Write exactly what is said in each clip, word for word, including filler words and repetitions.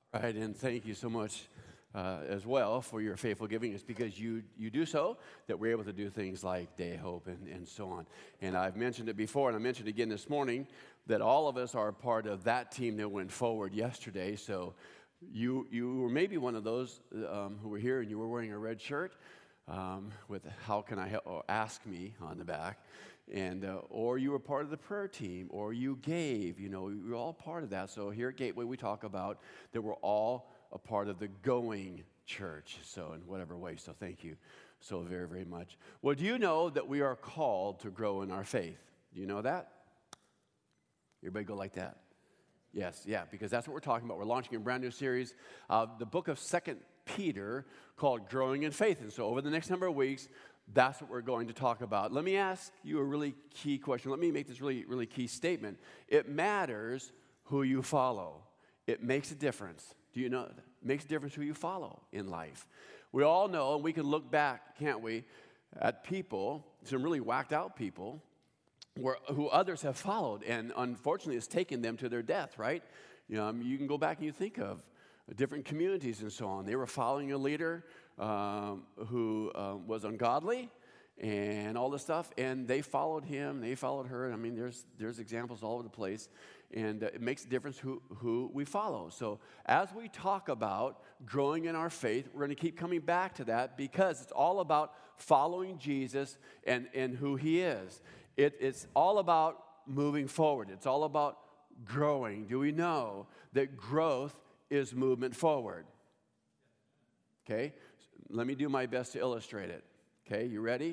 Right, and thank you so much uh, as well for your faithful giving. It's because you you do so that we're able to do things like Day of Hope and, and so on. And I've mentioned it before, and I mentioned it again this morning, that all of us are a part of that team that went forward yesterday. So you you were maybe one of those um, who were here and you were wearing a red shirt um, with "How can I help?" or "Ask me" on the back. And uh, or you were part of the prayer team, or you gave, you know, we're all part of that. So here at Gateway, we talk about that we're all a part of the going church, so in whatever way. So thank you so very, very much. Well, do you know that we are called to grow in our faith? Do you know that? Everybody go like that. Yes, yeah, because that's what we're talking about. We're launching a brand new series, uh, the book of Second Peter, called Growing in Faith. And so over the next number of weeks, that's what we're going to talk about. Let me ask you a really key question. Let me make this really, really key statement. It matters who you follow. It makes a difference. Do you know that? It makes a difference who you follow in life. We all know, and we can look back, can't we, at people, some really whacked out people, where, who others have followed, and unfortunately it's taken them to their death, right? You know, I mean, you can go back and you think of different communities and so on. They were following a leader um, who um, was ungodly and all this stuff, and they followed him, they followed her. I mean, there's there's examples all over the place, and uh, it makes a difference who, who we follow. So as we talk about growing in our faith, we're going to keep coming back to that because it's all about following Jesus and, and who he is. It, it's all about moving forward. It's all about growing. Do we know that growth is movement forward? Okay, let me do my best to illustrate it. Okay, you ready?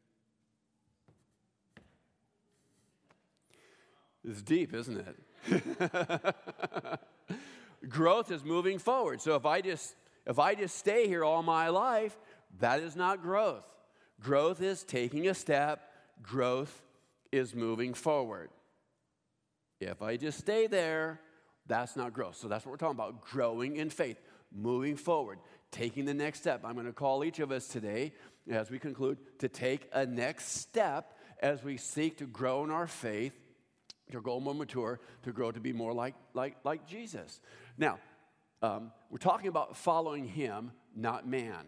It's deep, isn't it? Growth is moving forward. So if I just if I just stay here all my life, that is not growth. Growth is taking a step. Growth is moving forward. If I just stay there, that's not growth. So that's what we're talking about, growing in faith, moving forward, taking the next step. I'm going to call each of us today, as we conclude, to take a next step as we seek to grow in our faith, to grow more mature, to grow to be more like, like, like Jesus. Now, um, we're talking about following him, not man.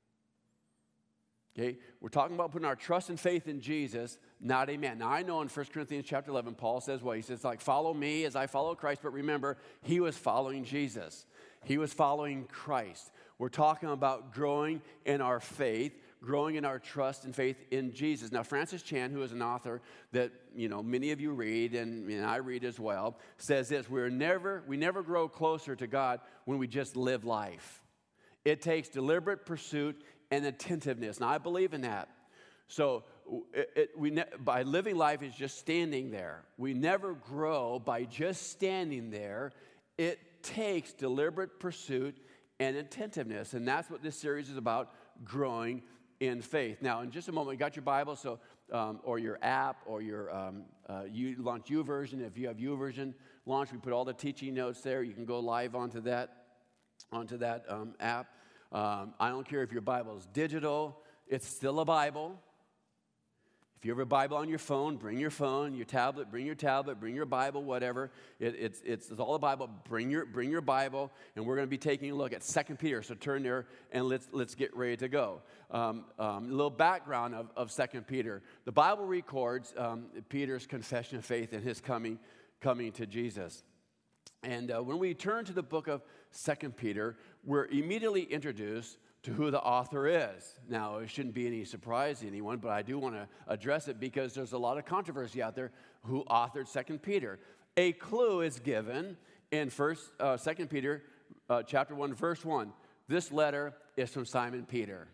Okay, we're talking about putting our trust and faith in Jesus, not a man. Now, I know in First Corinthians chapter eleven, Paul says what? He says, like, follow me as I follow Christ. But remember, he was following Jesus. He was following Christ. We're talking about growing in our faith, growing in our trust and faith in Jesus. Now, Francis Chan, who is an author that, you know, many of you read, and, and I read as well, says this: we're never, we never grow closer to God when we just live life. It takes deliberate pursuit and attentiveness. Now, I believe in that. So it, it, we ne- by living life is just standing there. We never grow by just standing there. It takes deliberate pursuit and attentiveness. And that's what this series is about, growing in faith. Now, in just a moment, you got your Bible, so um, or your app, or your um, uh, you launch YouVersion. If you have YouVersion launch, we put all the teaching notes there. You can go live onto that, onto that um, app. Um, I don't care if your Bible is digital, it's still a Bible. If you have a Bible on your phone, bring your phone, your tablet, bring your tablet, bring your Bible, whatever. It, it's, it's, it's all a Bible. Bring your, bring your Bible, and we're going to be taking a look at Second Peter. So turn there, and let's, let's get ready to go. Um, um, a little background of, of Second Peter. The Bible records um, Peter's confession of faith and his coming, coming to Jesus. And uh, when we turn to the book of Second Peter, we're immediately introduced to who the author is. Now, it shouldn't be any surprise to anyone, but I do want to address it because there's a lot of controversy out there who authored Second Peter. A clue is given in First, uh, Second Peter uh, chapter one, verse one. This letter is from Simon Peter.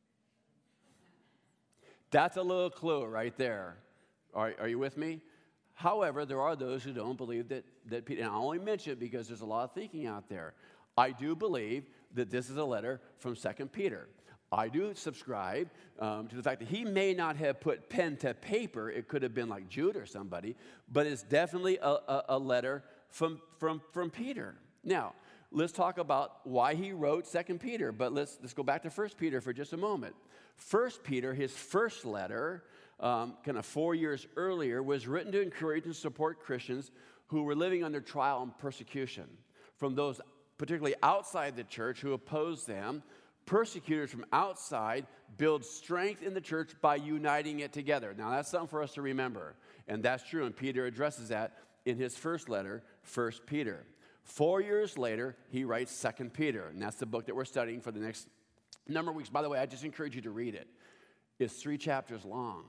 That's a little clue right there. Are, are you with me? However, there are those who don't believe that, that Peter, and I only mention it because there's a lot of thinking out there. I do believe that this is a letter from Second Peter. I do subscribe um, to the fact that he may not have put pen to paper. It could have been like Jude or somebody, but it's definitely a, a, a letter from, from, from Peter. Now, let's talk about why he wrote Second Peter, but let's, let's go back to First Peter for just a moment. First Peter, his first letter, um, kind of four years earlier, was written to encourage and support Christians who were living under trial and persecution from those particularly outside the church, who oppose them. Persecutors from outside build strength in the church by uniting it together. Now, that's something for us to remember, and that's true, and Peter addresses that in his first letter, First Peter. Four years later, he writes Second Peter, and that's the book that we're studying for the next number of weeks. By the way, I just encourage you to read it. It's three chapters long.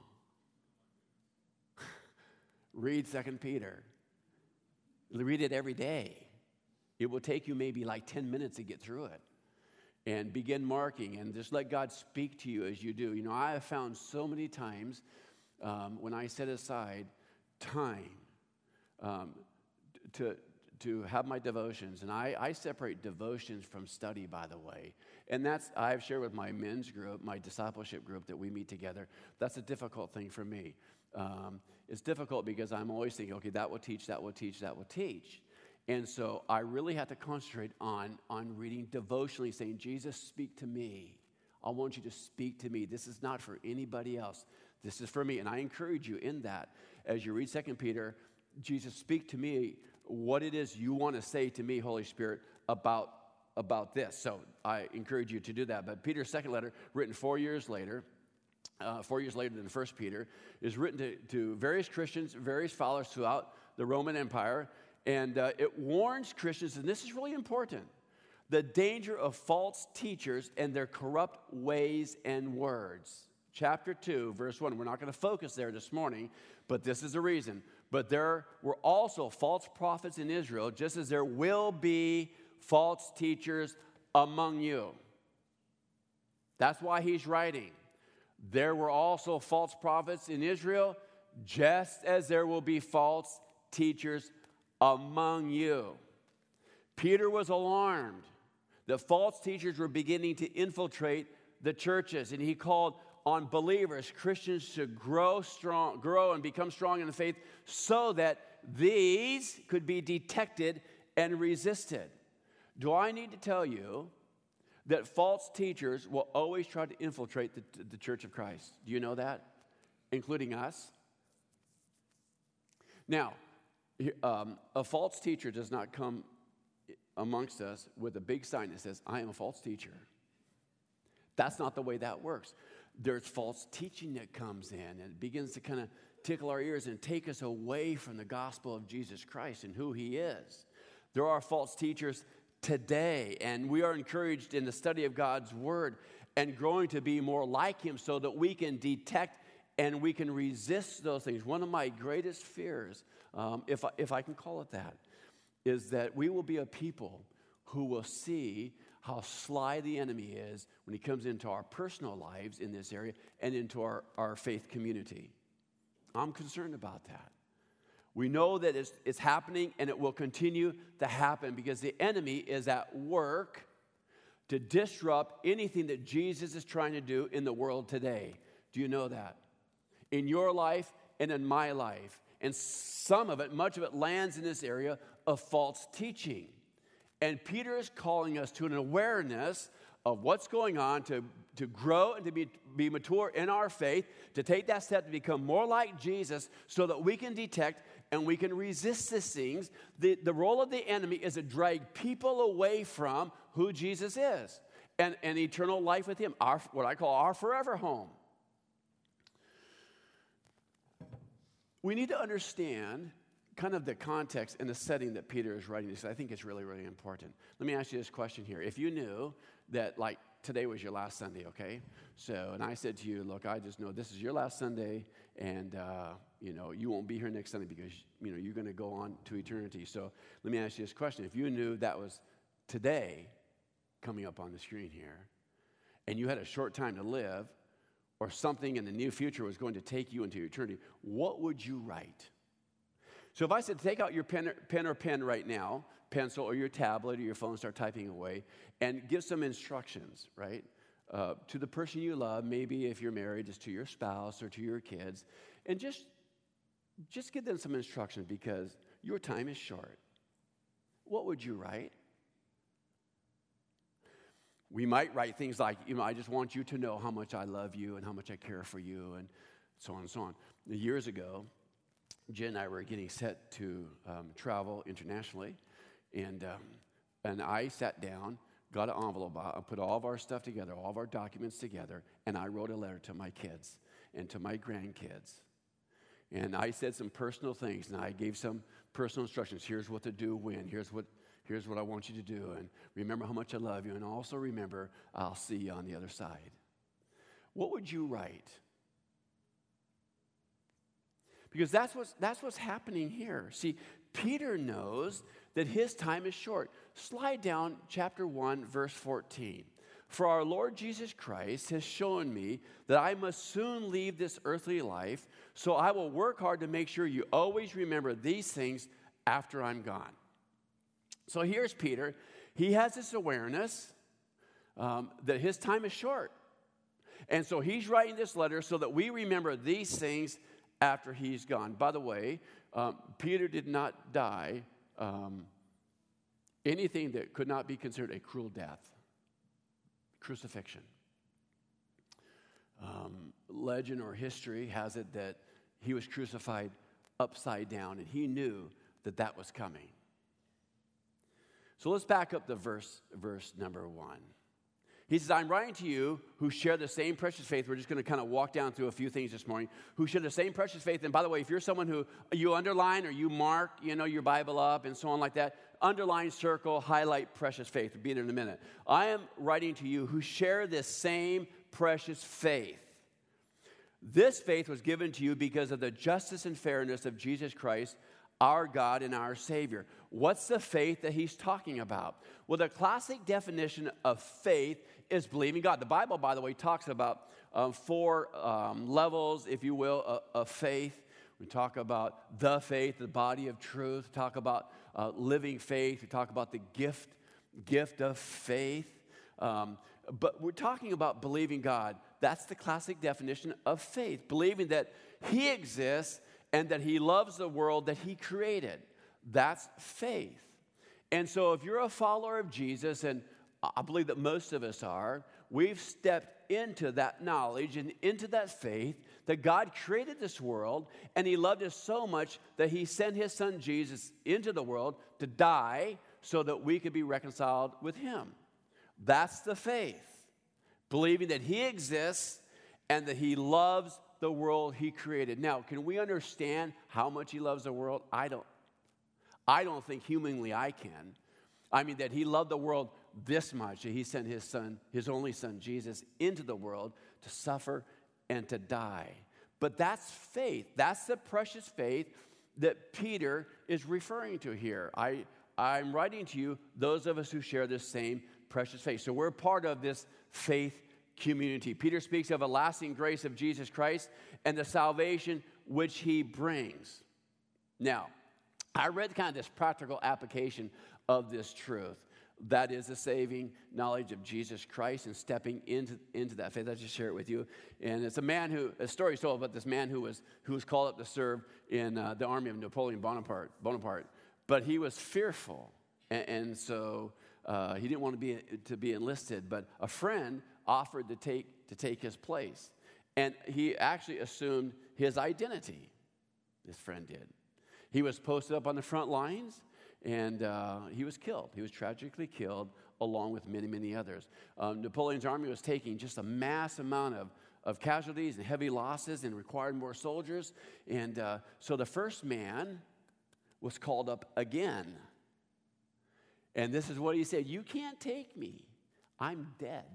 Read Second Peter. Read it every day. It will take you maybe like ten minutes to get through it. And begin marking and just let God speak to you as you do. You know, I have found so many times um, when I set aside time um, to, to have my devotions, and I, I separate devotions from study, by the way. And that's, I've shared with my men's group, my discipleship group that we meet together, that's a difficult thing for me. Um, it's difficult because I'm always thinking, okay, that will teach, that will teach, that will teach. And so I really have to concentrate on, on reading devotionally, saying, Jesus, speak to me. I want you to speak to me. This is not for anybody else. This is for me. And I encourage you in that, as you read Second Peter, Jesus, speak to me what it is you want to say to me, Holy Spirit, about, about this. So I encourage you to do that. But Peter's second letter, written four years later, uh, four years later than First Peter, is written to, to various Christians, various followers throughout the Roman Empire. And uh, it warns Christians, and this is really important, the danger of false teachers and their corrupt ways and words. Chapter two, verse one. We're not going to focus there this morning, but this is the reason. But there were also false prophets in Israel, just as there will be false teachers among you. That's why he's writing. There were also false prophets in Israel, just as there will be false teachers among you. Peter was alarmed that false teachers were beginning to infiltrate the churches, and he called on believers, Christians, to grow strong, grow and become strong in the faith so that these could be detected and resisted. Do I need to tell you that false teachers will always try to infiltrate the, the Church of Christ? Do you know that? Including us? Now, Um, a false teacher does not come amongst us with a big sign that says, I am a false teacher. That's not the way that works. There's false teaching that comes in and it begins to kind of tickle our ears and take us away from the gospel of Jesus Christ and who he is. There are false teachers today, and we are encouraged in the study of God's word and growing to be more like him so that we can detect and we can resist those things. One of my greatest fears, um, if, I, if I can call it that, is that we will be a people who will see how sly the enemy is when he comes into our personal lives in this area and into our, our faith community. I'm concerned about that. We know that it's, it's happening and it will continue to happen because the enemy is at work to disrupt anything that Jesus is trying to do in the world today. Do you know that? In your life and in my life. And some of it, much of it, lands in this area of false teaching. And Peter is calling us to an awareness of what's going on, to, to grow and to be, be mature in our faith, to take that step to become more like Jesus so that we can detect and we can resist these things. The, the role of the enemy is to drag people away from who Jesus is and, and eternal life with him, our, what I call our forever home. We need to understand kind of the context and the setting that Peter is writing this. I think it's really, really important. Let me ask you this question here. If you knew that, like, today was your last Sunday, okay? So, and I said to you, look, I just know this is your last Sunday, and, uh, you know, you won't be here next Sunday because, you know, you're going to go on to eternity. So let me ask you this question. If you knew that was today coming up on the screen here, and you had a short time to live, or something in the near future was going to take you into eternity, what would you write? So if I said, take out your pen or, pen or pen right now, pencil or your tablet or your phone, start typing away, and give some instructions, right, uh, to the person you love, maybe if you're married, just to your spouse or to your kids, and just, just give them some instructions because your time is short. What would you write? We might write things like, you know, I just want you to know how much I love you and how much I care for you, and so on and so on. Years ago, Jen and I were getting set to um, travel internationally, and um, and I sat down, got an envelope out, and put all of our stuff together, all of our documents together, and I wrote a letter to my kids and to my grandkids. And I said some personal things, and I gave some personal instructions. Here's what to do when. Here's what, here's what I want you to do. And remember how much I love you. And also remember, I'll see you on the other side. What would you write? Because that's what's, that's what's happening here. See, Peter knows that his time is short. Slide down chapter one, verse fourteen. For our Lord Jesus Christ has shown me that I must soon leave this earthly life, so I will work hard to make sure you always remember these things after I'm gone. So here's Peter. He has this awareness um, that his time is short. And so he's writing this letter so that we remember these things after he's gone. By the way, um, Peter did not die um, anything that could not be considered a cruel death. Crucifixion. Um, legend or history has it that he was crucified upside down, and he knew that that was coming. So let's back up to verse, verse number one. He says, I'm writing to you who share the same precious faith. We're just going to kind of walk down through a few things this morning. Who share the same precious faith. And by the way, if you're someone who you underline or you mark, you know, your Bible up and so on like that, underline, circle, highlight precious faith. We'll be there in a minute. I am writing to you who share this same precious faith. This faith was given to you because of the justice and fairness of Jesus Christ, our God and our Savior. What's the faith that he's talking about? Well, the classic definition of faith is believing God. The Bible, by the way, talks about um, four um, levels, if you will, of, of faith. We talk about the faith, the body of truth. We talk about uh, living faith. We talk about the gift, gift of faith. Um, but we're talking about believing God. That's the classic definition of faith, believing that he exists and that he loves the world that he created. That's faith. And so if you're a follower of Jesus, and I believe that most of us are, we've stepped into that knowledge and into that faith that God created this world, and he loved us so much that he sent his son Jesus into the world to die so that we could be reconciled with him. That's the faith. Believing that he exists and that he loves the world he created. Now, can we understand how much he loves the world? I don't. I don't think humanly I can. I mean, that he loved the world this much, that he sent his son, his only son, Jesus, into the world to suffer and to die. But that's faith. That's the precious faith that Peter is referring to here. I, I'm writing to you, those of us who share this same precious faith. So we're part of this faith community. Peter speaks of a lasting grace of Jesus Christ and the salvation which he brings. Now, I read kind of this practical application of this truth. That is the saving knowledge of Jesus Christ and stepping into, into that faith. I'll just share it with you. And it's a man who, a story is told about this man who was, who was called up to serve in uh, the army of Napoleon Bonaparte, Bonaparte. But he was fearful. And, and so uh, he didn't want to be, to be enlisted. But a friend offered to take, to take his place. And he actually assumed his identity. This friend did. He was posted up on the front lines, and uh, he was killed. He was tragically killed along with many, many others. Um, Napoleon's army was taking just a mass amount of, of casualties and heavy losses and required more soldiers. And uh, so the first man was called up again. And this is what he said, "You can't take me. I'm dead."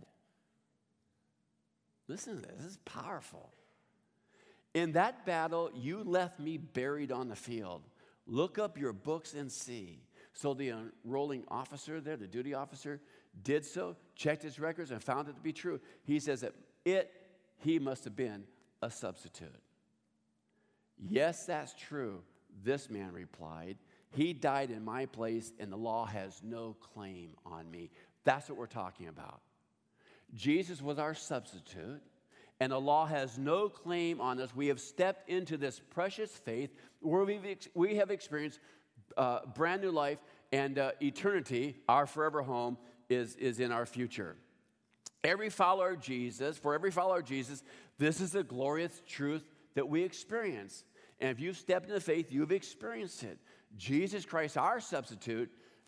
Listen to this. This is powerful. "In that battle, you left me buried on the field. Look up your books and see." So the enrolling officer there, the duty officer, did so, checked his records, and found it to be true. He says that it, he must have been a substitute. "Yes, that's true," this man replied. "He died in my place, and the law has no claim on me." That's what we're talking about. Jesus was our substitute. And the law has no claim on us. We have stepped into this precious faith where we've ex- we have experienced uh, brand new life, and uh, eternity, our forever home, is, is in our future. Every follower of Jesus, for every follower of Jesus, this is a glorious truth that we experience. And if you've stepped into faith, you've experienced it. Jesus Christ, our substitute,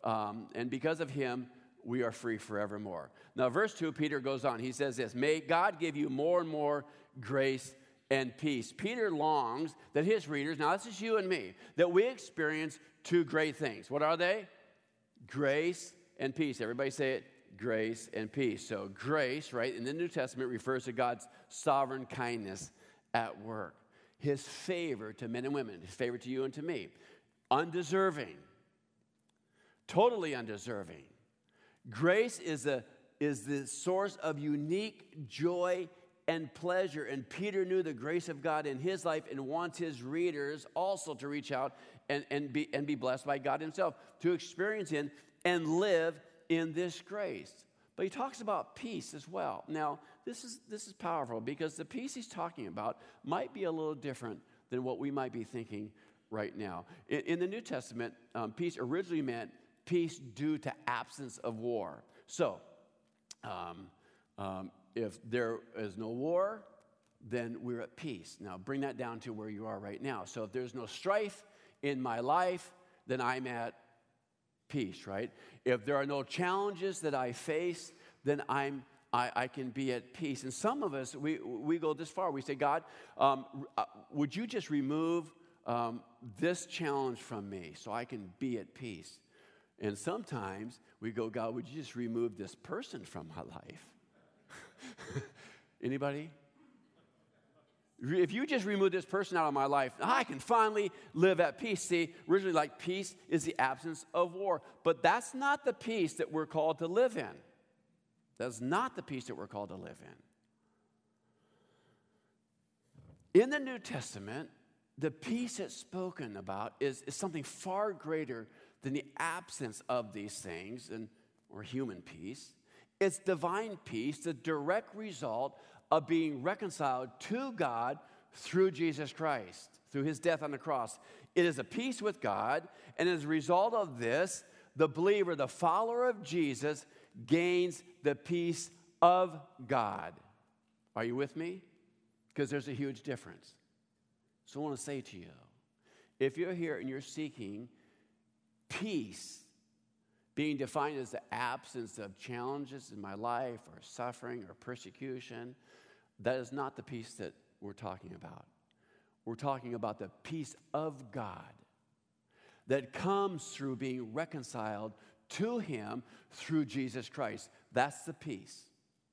um, and because of him, we are free forevermore. Now, verse two, Peter goes on. He says this, may God give you more and more grace and peace. Peter longs that his readers, now this is you and me, that we experience two great things. What are they? Grace and peace. Everybody say it. Grace and peace. So grace, right, in the New Testament refers to God's sovereign kindness at work. His favor to men and women. His favor to you and to me. Undeserving. Totally undeserving. Grace is, a, is the source of unique joy and pleasure. And Peter knew the grace of God in his life and wants his readers also to reach out and, and, be, and be blessed by God himself, to experience in and live in this grace. But he talks about peace as well. Now, this is, this is powerful because the peace he's talking about might be a little different than what we might be thinking right now. In, in the New Testament, um, peace originally meant peace due to absence of war. So, um, um, if there is no war, then we're at peace. Now, bring that down to where you are right now. So if there's no strife in my life, then I'm at peace, right? If there are no challenges that I face, then I'm I, I can be at peace. And some of us, we we go this far. We say, God, um, uh, would you just remove um, this challenge from me so I can be at peace? And sometimes we go, God, would you just remove this person from my life? Anybody? If you just remove this person out of my life, I can finally live at peace. See, originally, like, peace is the absence of war. But that's not the peace that we're called to live in. That's not the peace that we're called to live in. In the New Testament, the peace that's spoken about is, is something far greater than the absence of these things, and, or human peace. It's divine peace, the direct result of being reconciled to God through Jesus Christ, through his death on the cross. It is a peace with God, and as a result of this, the believer, the follower of Jesus, gains the peace of God. Are you with me? Because there's a huge difference. So I want to say to you, if you're here and you're seeking peace, being defined as the absence of challenges in my life or suffering or persecution, that is not the peace that we're talking about. We're talking about the peace of God that comes through being reconciled to him through Jesus Christ. That's the peace.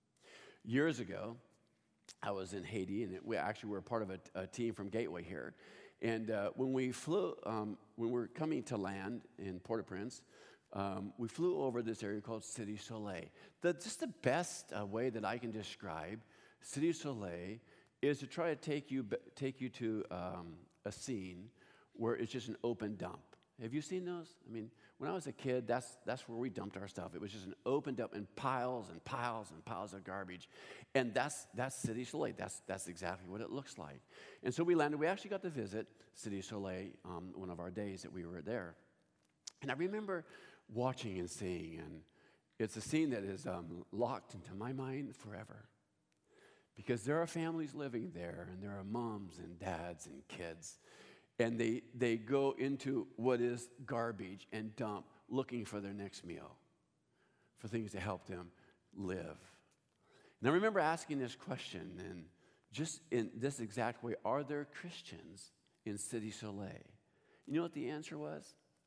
Years ago, I was in Haiti, and it, we actually were part of a, a team from Gateway here. And uh, when we flew, um, when we were coming to land in Port-au-Prince, um, we flew over this area called Cité Soleil. The, just the best uh, way that I can describe Cité Soleil is to try to take you take you to um, a scene where it's just an open dump. Have you seen those? I mean, when I was a kid, that's that's where we dumped our stuff. It was just an open dump and piles and piles and piles of garbage. And that's that's Cité Soleil. That's that's exactly what it looks like. And so we landed. We actually got to visit Cité Soleil um, one of our days that we were there. And I remember watching and seeing, and it's a scene that is um, locked into my mind forever. Because there are families living there, and there are moms and dads and kids. And they, they go into what is garbage and dump looking for their next meal, for things to help them live. And I remember asking this question, and just in this exact way, are there Christians in Cité Soleil? You know what the answer was?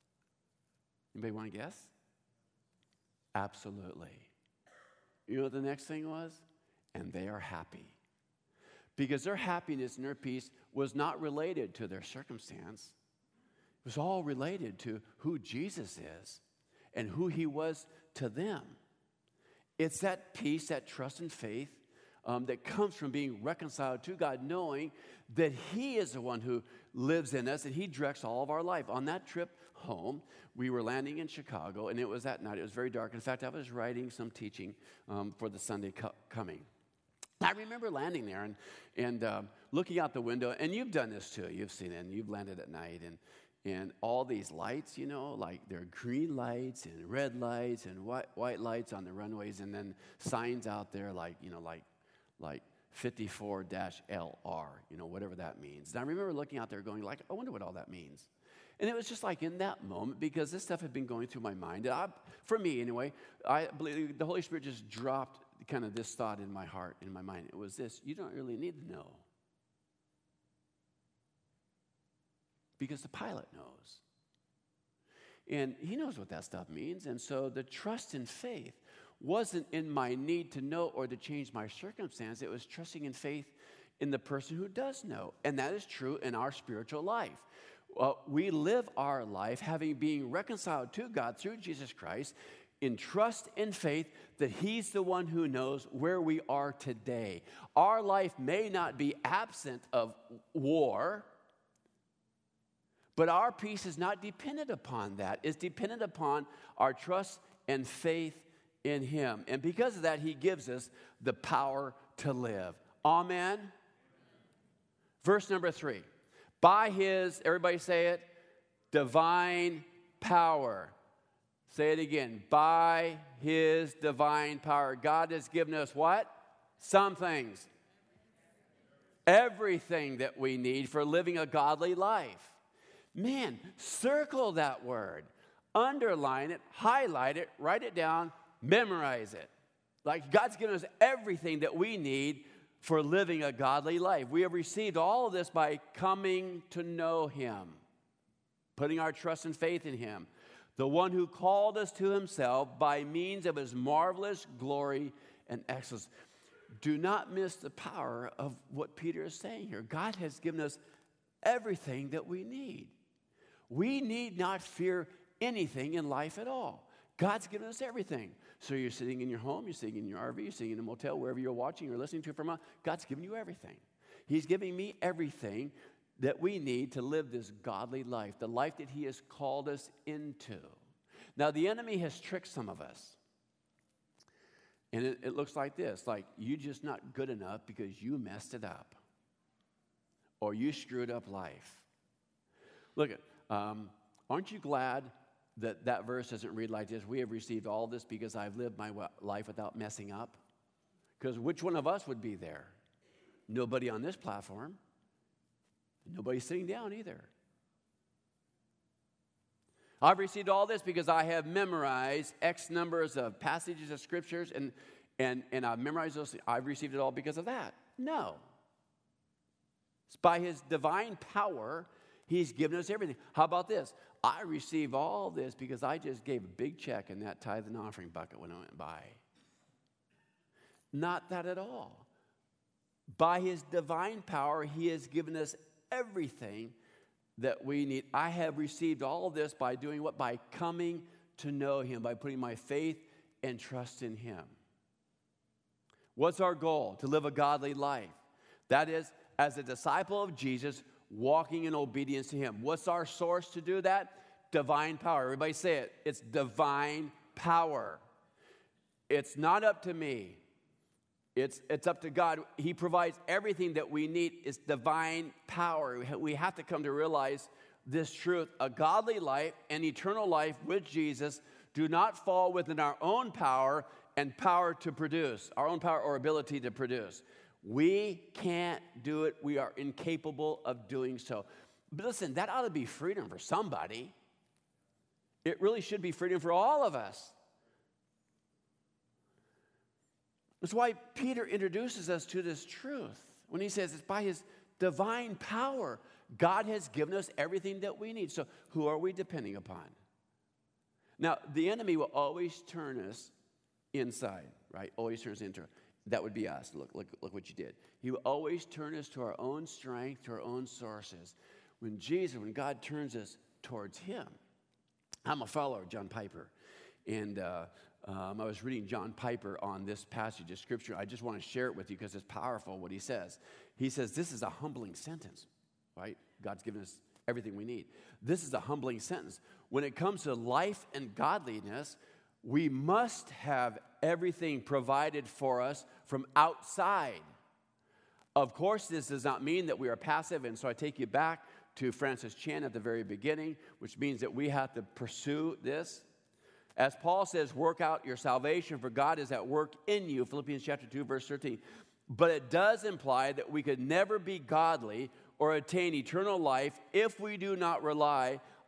Anybody want to guess? Absolutely. You know what the next thing was? And they are happy. Because their happiness and their peace was not related to their circumstance. It was all related to who Jesus is and who he was to them. It's that peace, that trust and faith um, that comes from being reconciled to God, knowing that he is the one who lives in us and he directs all of our life. On that trip home, we were landing in Chicago, and it was that night. It was very dark. In fact, I was writing some teaching um, for the Sunday co- coming. I remember landing there and, and uh, looking out the window, and you've done this too. You've seen it, and you've landed at night, and, and all these lights, you know, like there are green lights and red lights and white, white lights on the runways, and then signs out there like, you know, like, like fifty-four L R, you know, whatever that means. And I remember looking out there going like, I wonder what all that means. And it was just like in that moment, because this stuff had been going through my mind. And I, for me, anyway, I believe the Holy Spirit just dropped kind of this thought in my heart, in my mind. It was this: you don't really need to know, because the pilot knows. And he knows what that stuff means. And so the trust and faith wasn't in my need to know or to change my circumstance. It was trusting in faith in the person who does know. And that is true in our spiritual life. Well, we live our life having been reconciled to God through Jesus Christ in trust and faith that he's the one who knows where we are today. Our life may not be absent of war, but our peace is not dependent upon that. It's dependent upon our trust and faith in him. And because of that, he gives us the power to live. Amen? Verse number three. By his, everybody say it, divine power. Say it again. By his divine power. God has given us what? Some things. Everything that we need for living a godly life. Man, circle that word. Underline it, highlight it, write it down, memorize it. Like God's given us everything that we need for living a godly life. We have received all of this by coming to know him, putting our trust and faith in him, the one who called us to himself by means of his marvelous glory and excellence. Do not miss the power of what Peter is saying here. God has given us everything that we need. We need not fear anything in life at all. God's given us everything. So you're sitting in your home, you're sitting in your R V, you're sitting in a motel, wherever you're watching or listening to from, God's given you everything. He's giving me everything that we need to live this godly life, the life that he has called us into. Now, the enemy has tricked some of us. And it, it looks like this, like you're just not good enough because you messed it up. Or you screwed up life. Look, at, um, aren't you glad that that verse doesn't read like this? We have received all this because I've lived my life without messing up. Because which one of us would be there? Nobody on this platform. Nobody sitting down either. I've received all this because I have memorized X numbers of passages of scriptures, and, and, and I've memorized those. I've received it all because of that. No. It's by his divine power, he's given us everything. How about this? I receive all this because I just gave a big check in that tithe and offering bucket when I went by. Not that at all. By his divine power, he has given us everything that we need. I have received all of this by doing what? By coming to know him, by putting my faith and trust in him. What's our goal? To live a godly life. That is, as a disciple of Jesus, walking in obedience to him. What's our source to do that? Divine power. Everybody say it. It's divine power. It's not up to me. It's, it's up to God. He provides everything that we need. It's divine power. We have to come to realize this truth. A godly life and eternal life with Jesus do not fall within our own power and power to produce, our own power or ability to produce. We can't do it. We are incapable of doing so. But listen, that ought to be freedom for somebody. It really should be freedom for all of us. That's why Peter introduces us to this truth when he says it's by his divine power. God has given us everything that we need. So who are we depending upon? Now, the enemy will always turn us inside, right? Always turns into that would be us. Look, look, look what you did. He will always turn us to our own strength, to our own sources. When Jesus, when God turns us towards him. I'm a follower of John Piper, and uh, um, I was reading John Piper on this passage of Scripture. I just want to share it with you because it's powerful what he says. He says, this is a humbling sentence, right? God's given us everything we need. This is a humbling sentence. When it comes to life and godliness, we must have everything provided for us from outside. Of course, this does not mean that we are passive, and so I take you back to Francis Chan at the very beginning, which means that we have to pursue this. As Paul says, work out your salvation, for God is at work in you, Philippians chapter two, verse thirteen. But it does imply that we could never be godly or attain eternal life if we do not rely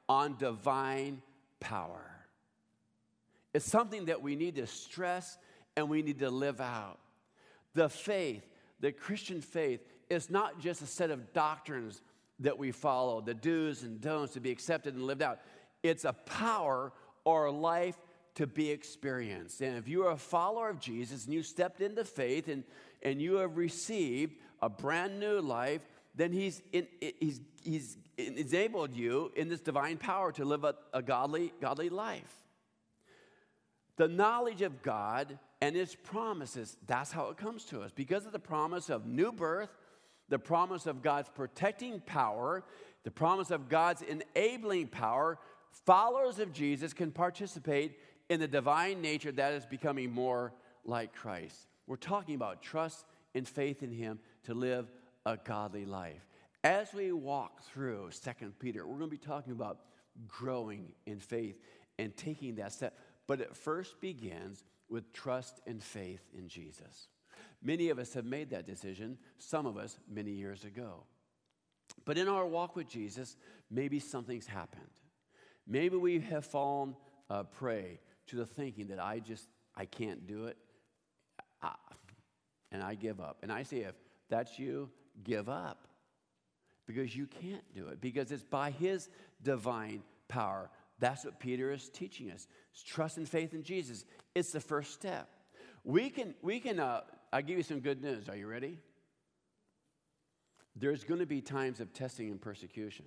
on divine power. It's something that we need to stress and we need to live out. The faith, the Christian faith, is not just a set of doctrines that we follow, the do's and don'ts to be accepted and lived out. It's a power or a life to be experienced. And if you are a follower of Jesus and you stepped into faith and, and you have received a brand new life, then he's, in, he's, he's enabled you in this divine power to live a, a godly, godly life. The knowledge of God and his promises, that's how it comes to us. Because of the promise of new birth, the promise of God's protecting power, the promise of God's enabling power, followers of Jesus can participate in the divine nature that is becoming more like Christ. We're talking about trust and faith in him to live a godly life. As we walk through Second Peter, we're going to be talking about growing in faith and taking that step. But it first begins with trust and faith in Jesus. Many of us have made that decision, some of us many years ago. But in our walk with Jesus, maybe something's happened. Maybe we have fallen uh, prey to the thinking that I just, I can't do it, I, and I give up. And I say, if that's you, give up. Because you can't do it. Because it's by his divine power. That's what Peter is teaching us. It's trust and faith in Jesus. It's the first step. We can, we can. Uh, I'll give you some good news. Are you ready? There's going to be times of testing and persecution.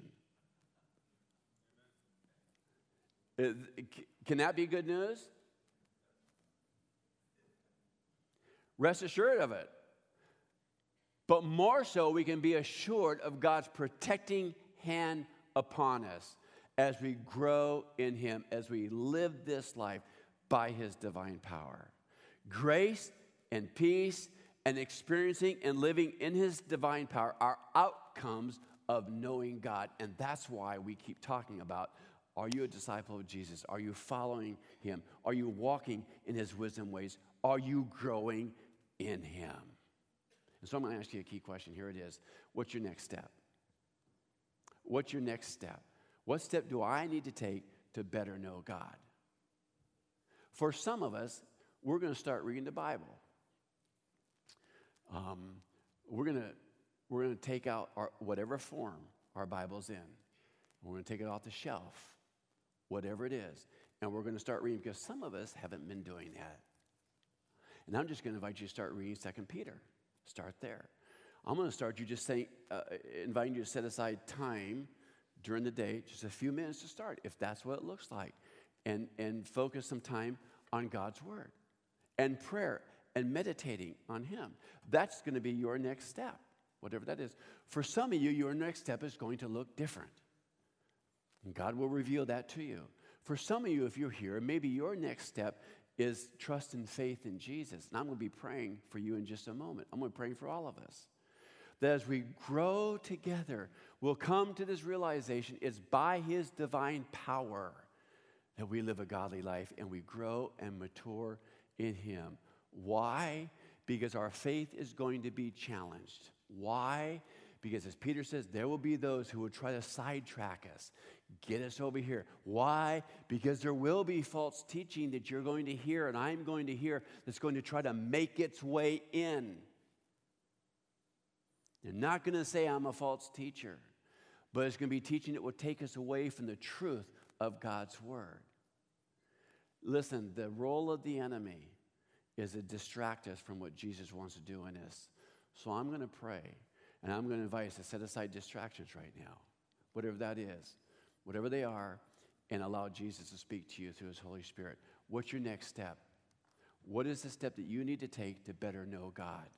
Uh, can that be good news? Rest assured of it. But more so, we can be assured of God's protecting hand upon us as we grow in him, as we live this life by his divine power. Grace and peace and experiencing and living in his divine power are outcomes of knowing God. And that's why we keep talking about, are you a disciple of Jesus? Are you following him? Are you walking in his wisdom ways? Are you growing in him? And so I'm going to ask you a key question. Here it is. What's your next step? What's your next step? What step do I need to take to better know God? For some of us, we're going to start reading the Bible. Um, we're going to we're going to take out our, whatever form our Bible's in. We're going to take it off the shelf, whatever it is, and we're going to start reading because some of us haven't been doing that. And I'm just going to invite you to start reading Second Peter. Start there. I'm going to start you just saying, uh, inviting you to set aside time during the day, just a few minutes to start, if that's what it looks like, and, and focus some time on God's word and prayer and meditating on him. That's going to be your next step, whatever that is. For some of you, your next step is going to look different. And God will reveal that to you. For some of you, if you're here, maybe your next step is trust and faith in Jesus. And I'm going to be praying for you in just a moment. I'm going to be praying for all of us. That as we grow together, we'll come to this realization it's by his divine power that we live a godly life and we grow and mature in him. Why? Because our faith is going to be challenged. Why? Because as Peter says, there will be those who will try to sidetrack us, get us over here. Why? Because there will be false teaching that you're going to hear and I'm going to hear that's going to try to make its way in. They're not going to say I'm a false teacher, but it's going to be teaching that will take us away from the truth of God's word. Listen, the role of the enemy is to distract us from what Jesus wants to do in us. So I'm going to pray, and I'm going to invite us to set aside distractions right now, whatever that is, whatever they are, and allow Jesus to speak to you through his Holy Spirit. What's your next step? What is the step that you need to take to better know God?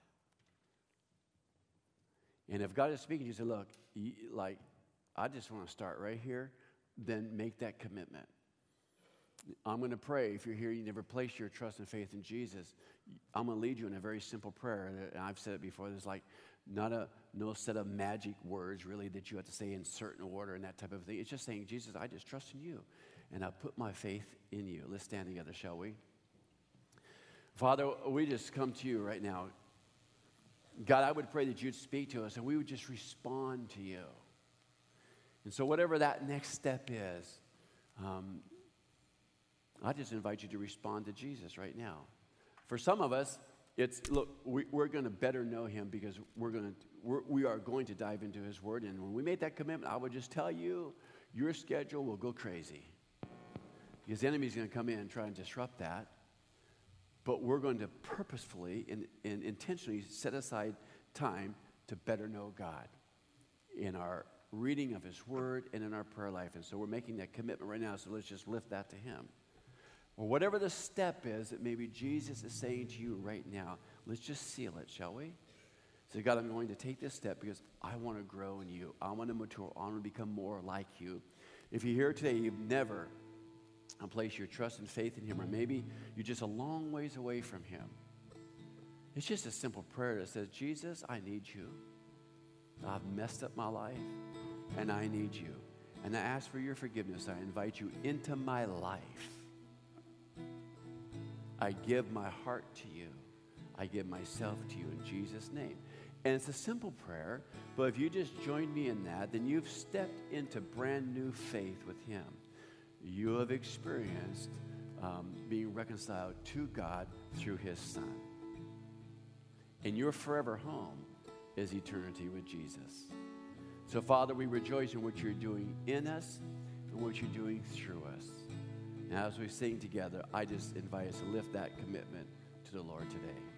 And if God is speaking to you, say, look, you, like, I just want to start right here, then make that commitment. I'm going to pray. If you're here, you never place your trust and faith in Jesus, I'm going to lead you in a very simple prayer. And I've said it before. There's like not a no set of magic words, really, that you have to say in certain order and that type of thing. It's just saying, Jesus, I just trust in you, and I put my faith in you. Let's stand together, shall we? Father, we just come to you right now. God, I would pray that you'd speak to us and we would just respond to you. And so whatever that next step is, um, I just invite you to respond to Jesus right now. For some of us, it's, look, we, we're going to better know him because we're going to, we're, we are going to dive into his word. And when we make that commitment, I would just tell you, your schedule will go crazy. Because the enemy's going to come in and try and disrupt that. But we're going to purposefully and, and intentionally set aside time to better know God in our reading of his word and in our prayer life. And so we're making that commitment right now, so let's just lift that to him. Or whatever the step is that maybe Jesus is saying to you right now, let's just seal it, shall we? So God, I'm going to take this step because I want to grow in you. I want to mature. I want to become more like you. If you're here today, you've never placed your trust and faith in him, or maybe you're just a long ways away from him. It's just a simple prayer that says, Jesus, I need you. I've messed up my life, and I need you. And I ask for your forgiveness. I invite you into my life. I give my heart to you. I give myself to you in Jesus' name. And it's a simple prayer, but if you just join me in that, then you've stepped into brand new faith with him. You have experienced um, being reconciled to God through his Son. And your forever home is eternity with Jesus. So, Father, we rejoice in what you're doing in us and what you're doing through us. And as we sing together, I just invite us to lift that commitment to the Lord today.